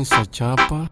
esa chapa.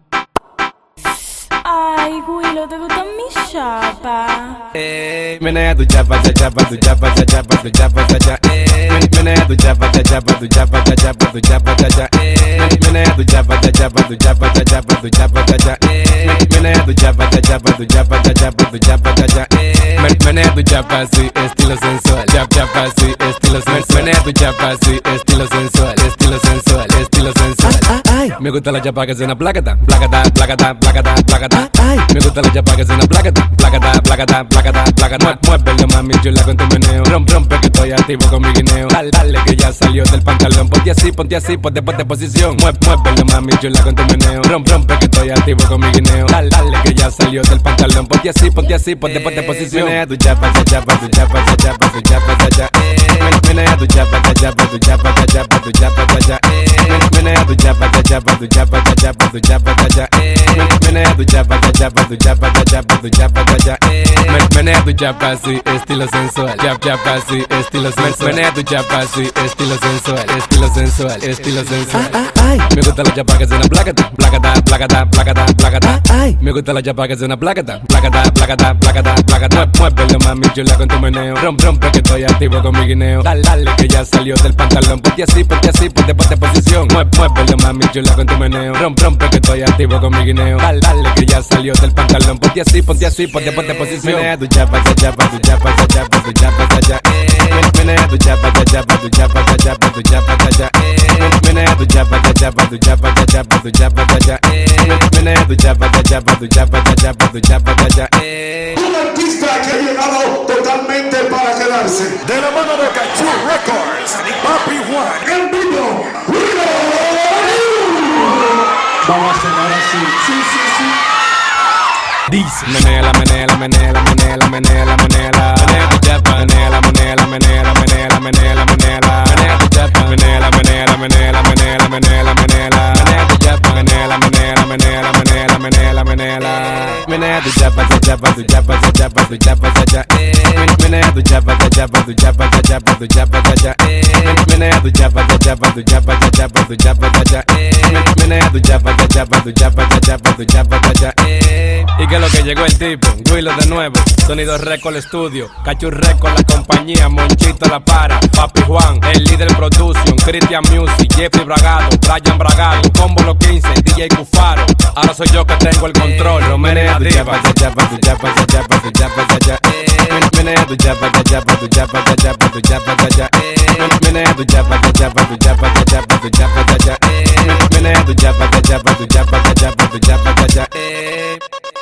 Ay, Willow, ¿te gustan mis chapas? Menea tu chapa, cha chapa, tu chapa, cha chapa, tu chapa, cha cha. Menea tu chapa, cha chapa, tu chapa, cha chapa, tu chapa, cha cha. Menea tu chapa, cha chapa, tu chapa, cha chapa, tu chapa, cha cha. Menea tu chapa, cha chapa, tu chapa, cha chapa, tu chapa, cha cha. Menea tu chapa así, estilo sensual. Chapa así, estilo sensual. Menea tu chapa así, estilo sensual, estilo sensual, estilo sensual. Me gusta la chapa que suena placata, placata, placata, placata, placata. Me gusta la chapa que suena placata, placata, placata, placata, placata. Muévelo mami chula con tu meneo. Rompe que estoy activo con mi guineo. Dale que ya salió del pantalón. Ponte así, ponte posición. Muévelo mami chula con tu meneo. Rompe que estoy activo con mi guineo. Dale que ya salió del pantalón. Ponte así, ponte posición. Menea tu chapa, cha chapa, tu chapa, cha chapa, tu chapa, cha cha. Menea tu chapa, cha chapa, tu chapa, cha chapa, tu chapa, cha cha. Menea tu chapa, cha chapa, tu chapa, cha chapa, tu chapa, cha cha. Menea tu chapa, cha chapa, tu chapa, cha chapa, tu chapa, cha cha. Menea tu chapa así, estilo sensual. Chapa así, estilo sensual. Menea tu chapa así, estilo sensual, estilo sensual, estilo sensual. Me gusta la chapa que suena placata, placata, placata, placata, placata. Me gusta la chapa que suena placata, placata, placata, placata, placata. Muévelo mami chula con tu meneo. Rompe que estoy activo con mi guineo. Dale que ya salió del pantalón. Ponte así, ponte posición. Muévelo mami chula con tu meneo. Rompe que estoy activo con mi guineo. Dale que ya salió del pantalón. Ponte así, ponte posición. Menea tu chapa, cha chapa, tu chapa, cha chapa, tu chapa, cha cha. Menea tu chapa, cha chapa, tu chapa, cha chapa, tu chapa, cha cha. Menea tu chapa, cha chapa, tu chapa, cha chapa, tu chapa, cha cha. Menea tu chapa, cha chapa, tu chapa, cha chapa, tu chapa, cha cha. Un artista que ha llegado totalmente para quedarse. De la mano de Cachú Records y Papi Juan. En vivo, Vamos a hacer ahora sí. sí. Dice menela, menela, menela, menela, menela, menela. Menea tu chapa, menela, menela, menela, menela, menela, menela. Menea tu chapa, menela, menela, menela, menela, menela, menela. Menea tu chapa, menela, menela, menela, menela, menela, menela. Menea tu chapa, cha chapa, tu chapa, cha chapa, tu chapa, cha cha. Menea tu chapa, cha chapa, tu chapa, cha chapa, tu chapa, cha cha. Menea tu chapa, cha chapa, tu chapa, cha chapa, tu chapa, cha cha. Menea tu chapa, cha chapa, tu chapa, cha chapa, tu chapa, cha cha. Y que lo que llegó el tipo, Willow de nuevo, Sonido Record Studio, Cachú Record la compañía, Monchito la para, Papi Juan, el líder production, Christian Music, Jeffrey Bragado, Brian Bragado, Combo Los 15, DJ Cufaro, ahora soy yo que tengo el control, Menea tu chapa, cha chapa, tu chapa, cha chapa, tu chapa, cha cha. Menea tu chapa, cha chapa, tu chapa, cha chapa, tu chapa, cha cha. Menea tu chapa, cha chapa, tu chapa, cha chapa, tu chapa, cha cha. Menea tu chapa, cha chapa, tu chapa, cha chapa, tu chapa, cha cha.